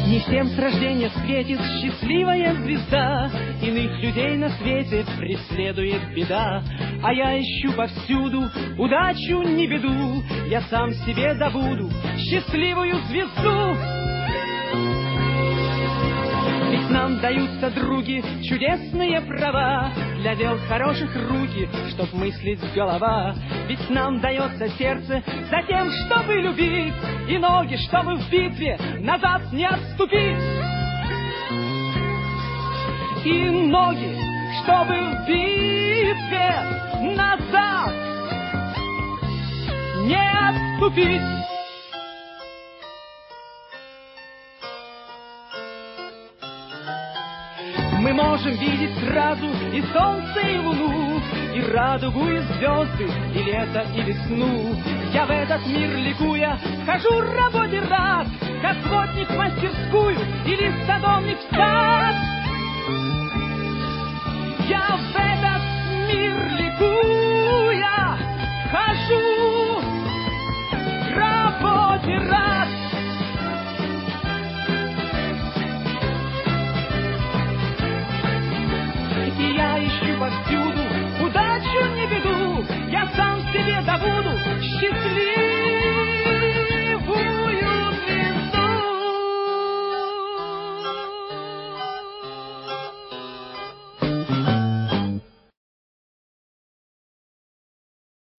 Не всем с рождения светит счастливая звезда, иных людей на свете преследует беда. А я ищу повсюду удачу, не беду, я сам себе добуду счастливую звезду. Ведь нам даются, други, чудесные права, для дел хороших руки, чтоб мыслить голова. Ведь нам дается сердце за тем, чтобы любить, и ноги, чтобы в битве назад не отступить. И ноги, чтобы в битве назад не отступить. Мы можем видеть сразу и солнце, и луну, и радугу, и звезды, и лето, и весну. Я в этот мир ликуя хожу работе рад, как плотник в мастерскую или садовник в сад. Я в этот мир ликуя хожу работе рад. И я ищу повсюду удачу, не беду, я сам себе добуду счастливый.